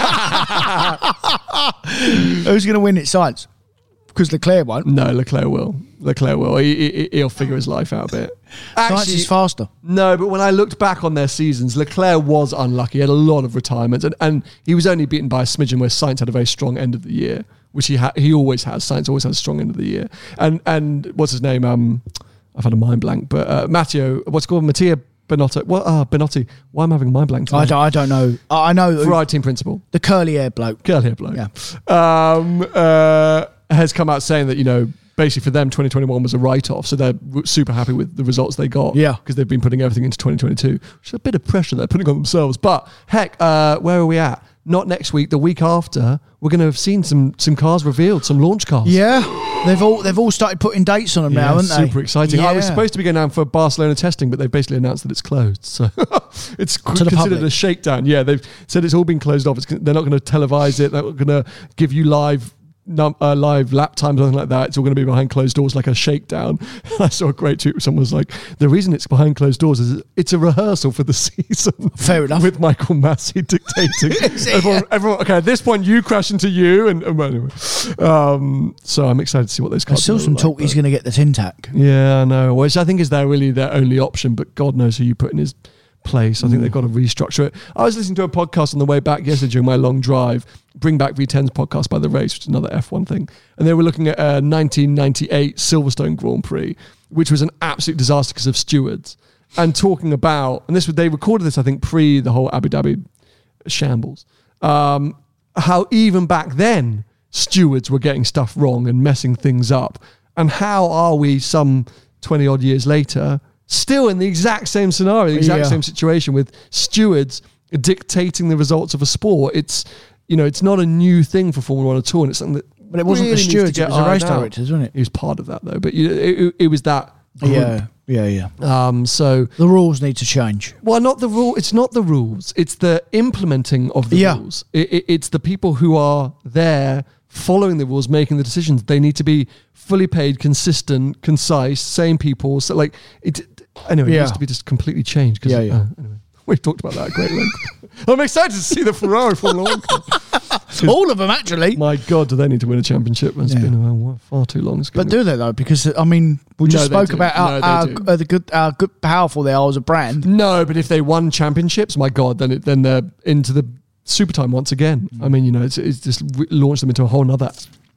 who's going to win it, Sainz? Because Leclerc won't. No, Leclerc will. He'll figure his life out a bit. Sainz is faster. No, but when I looked back on their seasons, Leclerc was unlucky. He had a lot of retirements, and he was only beaten by a smidgen where Sainz had a very strong end of the year, which he always has. Sainz always has a strong end of the year. And what's his name? I've had a mind blank, but Matteo Binotto. Benotti. Why am I having a mind blank today? I don't know. I know. Ferrari team principal. The curly hair bloke. Yeah. Has come out saying that, basically for them 2021 was a write-off, so they're super happy with the results they got. Yeah. Because they've been putting everything into 2022, which is a bit of pressure they're putting on themselves. But heck, where are we at? Not next week, the week after, we're going to have seen some cars revealed, some launch cars. Yeah, they've all started putting dates on them now, haven't they? Super exciting. I was supposed to be going down for Barcelona testing, but they've basically announced that it's closed. So it's considered a shakedown. Yeah, they've said it's all been closed off. They're not going to televise it. They're not going to give you live live lap times or anything like that. It's all going to be behind closed doors, like a shakedown. I saw a great tweet where someone was like, the reason it's behind closed doors is it's a rehearsal for the season. Fair enough. With Michael Massey dictating. everyone, okay, at this point you crash into you, and anyway. So I'm excited to see what those cars There's still some talk he's going to get the tin tack. Yeah, I know. Which I think is really their only option, but God knows who you put in his place. I think they've got to restructure it. I was listening to a podcast on the way back yesterday during my long drive, Bring Back V10's podcast by The Race, which is another F1 thing, and they were looking at a 1998 Silverstone Grand Prix, which was an absolute disaster because of stewards, and talking about, and they recorded this, I think, pre the whole Abu Dhabi shambles, how even back then stewards were getting stuff wrong and messing things up, and how are we some 20 odd years later still in the exact same scenario, the exact same situation with stewards dictating the results of a sport. It's not a new thing for Formula 1 at all, and it's something that. But it wasn't the stewards; it was the race directors, wasn't it? He was part of that though, but it was that group. Yeah. So the rules need to change. Well, not the rule. It's not the rules. It's the implementing of the rules. It's the people who are there following the rules, making the decisions. They need to be fully paid, consistent, concise, same people. So it needs to be just completely changed. Anyway, we've talked about that at great length. I'm excited to see the Ferrari Formula 1 car. All of them, actually. My God, do they need to win a championship? It's been far too long. But do they, though? Because, we just spoke about how good, powerful they are as a brand. No, but if they won championships, my God, then they're into the super time once again. I mean, it's just launched them into a whole nother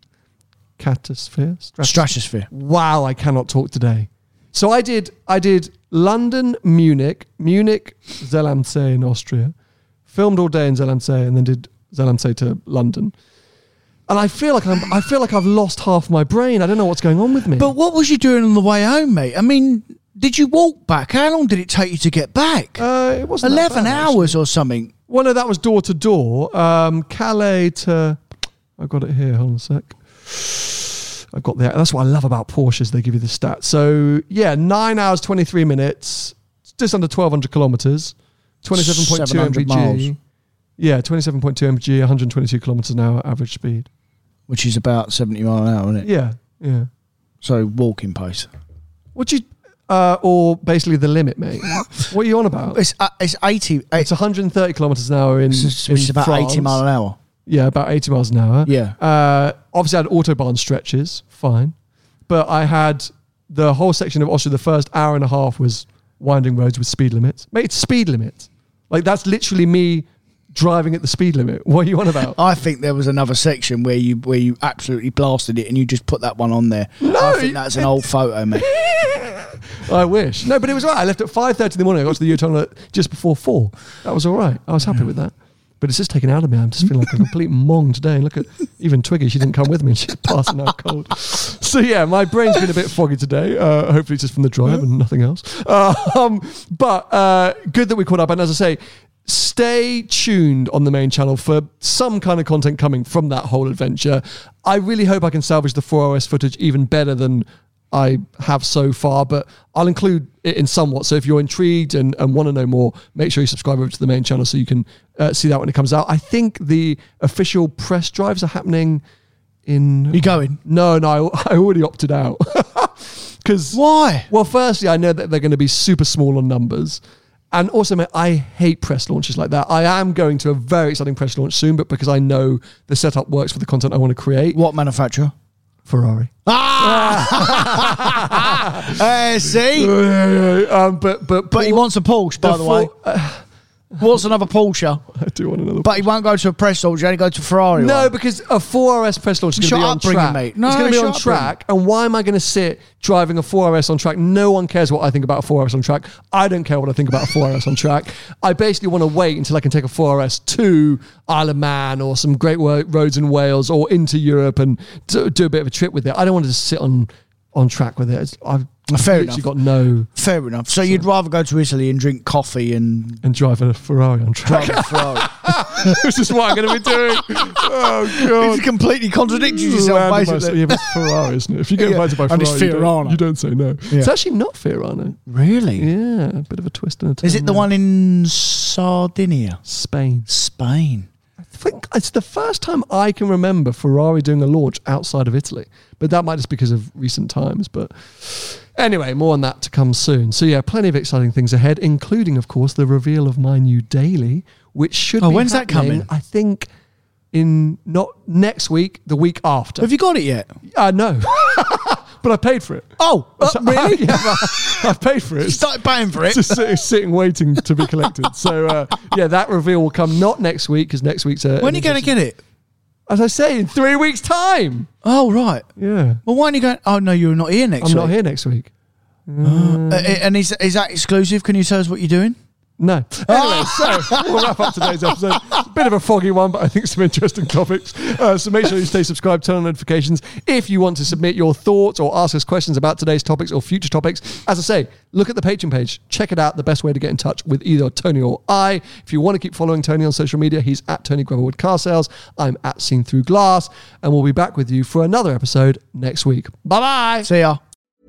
stratosphere. Wow, I cannot talk today. So I did London, Munich, Zell-am-See in Austria, filmed all day in Zell-am-See, and then did Zell-am-See to London. And I feel like I've lost half my brain. I don't know what's going on with me. But what was you doing on the way home, mate? I mean, did you walk back? How long did it take you to get back? It wasn't 11 hours or something. Well, no, that was door to door. Calais to... I've got it here. Hold on a sec. I've got that. That's what I love about Porsches. They give you the stats. So, 9 hours, 23 minutes, just under 1,200 kilometres, 27.2 mpg. Miles. Yeah, 27.2 mpg, 122 kilometres an hour average speed. Which is about 70 mile an hour, isn't it? Yeah. So, walking pace. Or basically the limit, mate. What are you on about? It's 80. It's 130 kilometres an hour which is about France. 80 mile an hour. Yeah, about 80 miles an hour. Yeah. Obviously, I had Autobahn stretches, fine. But I had the whole section of Austria, the first hour and a half was winding roads with speed limits. Mate, it's speed limits. That's literally me driving at the speed limit. What are you on about? I think there was another section where you absolutely blasted it and you just put that one on there. No, I think that's an old photo, mate. I wish. No, but it was right. I left at 5:30 in the morning. I got to the Euratunnel just before 4. That was all right. I was happy with that. But it's just taken out of me. I'm just feeling like a complete mong today. And look at even Twiggy. She didn't come with me. And she's passing out cold. So my brain's been a bit foggy today. Hopefully it's just from the drive and nothing else. But good that we caught up. And as I say, stay tuned on the main channel for some kind of content coming from that whole adventure. I really hope I can salvage the 4RS footage even better than I have so far, but I'll include it in somewhat. So if you're intrigued and want to know more, make sure you subscribe over to the main channel so you can see that when it comes out. I think the official press drives are happening in... You going? No, I already opted out. Why? Well, firstly, I know that they're going to be super small on numbers. And also, mate, I hate press launches like that. I am going to a very exciting press launch soon, but because I know the setup works for the content I want to create. What manufacturer? Ferrari. See? But he wants a Porsche, by the way. What's another Porsche? I do want another Porsche. But he won't go to a press launch, he only go to Ferrari. No, because a 4RS press launch is going to be on track. Mate. No, it's going to be on track. And why am I going to sit driving a 4RS on track? No one cares what I think about a 4RS on track. I don't care what I think about a 4RS on track. I basically want to wait until I can take a 4RS to Isle of Man or some great roads in Wales or into Europe and do a bit of a trip with it. I don't want to just sit on track with it. I've literally got no... Fair enough. So you'd rather go to Italy and drink coffee and drive a Ferrari on track. Drive a Ferrari. This is what I'm going to be doing. Oh, God. You've completely contradicted yourself, basically. Yeah, but it's Ferrari, isn't it? If you get invited by Ferrari, you don't say no. Yeah. It's actually not Fiorano. Really? Yeah, a bit of a twist and a turn. Is it the one in Sardinia? Spain. think it's the first time I can remember Ferrari doing a launch outside of Italy. But that might just be because of recent times. But anyway, more on that to come soon. So yeah, plenty of exciting things ahead, including, of course, the reveal of my new daily, which should be when's that happening, coming? I think in not next week, the week after. Have you got it yet? No. But I paid for it. Oh, really? Yeah, I've paid for it. You started paying for it? Just sitting waiting to be collected. So, yeah, that reveal will come not next week, because next week's... when are you going to get it? As I say, in 3 weeks' time. Oh, right. Yeah. Well, why aren't you going... Oh, no, you're not here next week. I'm not here next week. And is that exclusive? Can you tell us what you're doing? No. Anyway, so we'll wrap up today's episode. It's a bit of a foggy one, but I think some interesting topics. So make sure you stay subscribed, turn on notifications. If you want to submit your thoughts or ask us questions about today's topics or future topics, as I say, look at the Patreon page. Check it out. The best way to get in touch with either Tony or I. If you want to keep following Tony on social media, he's at Tony Gravelwood Car Sales. I'm at Seen Through Glass. And we'll be back with you for another episode next week. Bye-bye. See ya.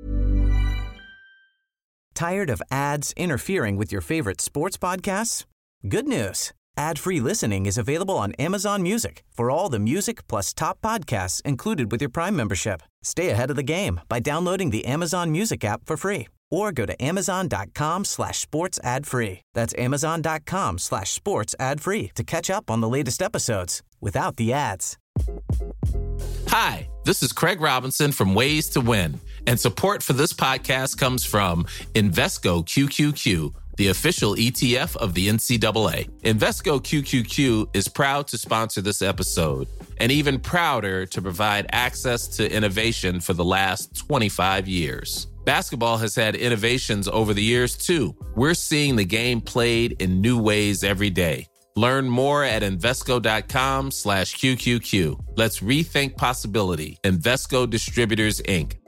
Tired of ads interfering with your favorite sports podcasts? Good news. Ad-free listening is available on Amazon Music for all the music plus top podcasts included with your Prime membership. Stay ahead of the game by downloading the Amazon Music app for free or go to amazon.com/sports ad free. That's amazon.com/sports ad free to catch up on the latest episodes without the ads. Hi, this is Craig Robinson from Ways to Win, and support for this podcast comes from Invesco QQQ, the official ETF of the NCAA. Invesco QQQ is proud to sponsor this episode, and even prouder to provide access to innovation for the last 25 years. Basketball has had innovations over the years, too. We're seeing the game played in new ways every day. Learn more at Invesco.com/QQQ. Let's rethink possibility. Invesco Distributors, Inc.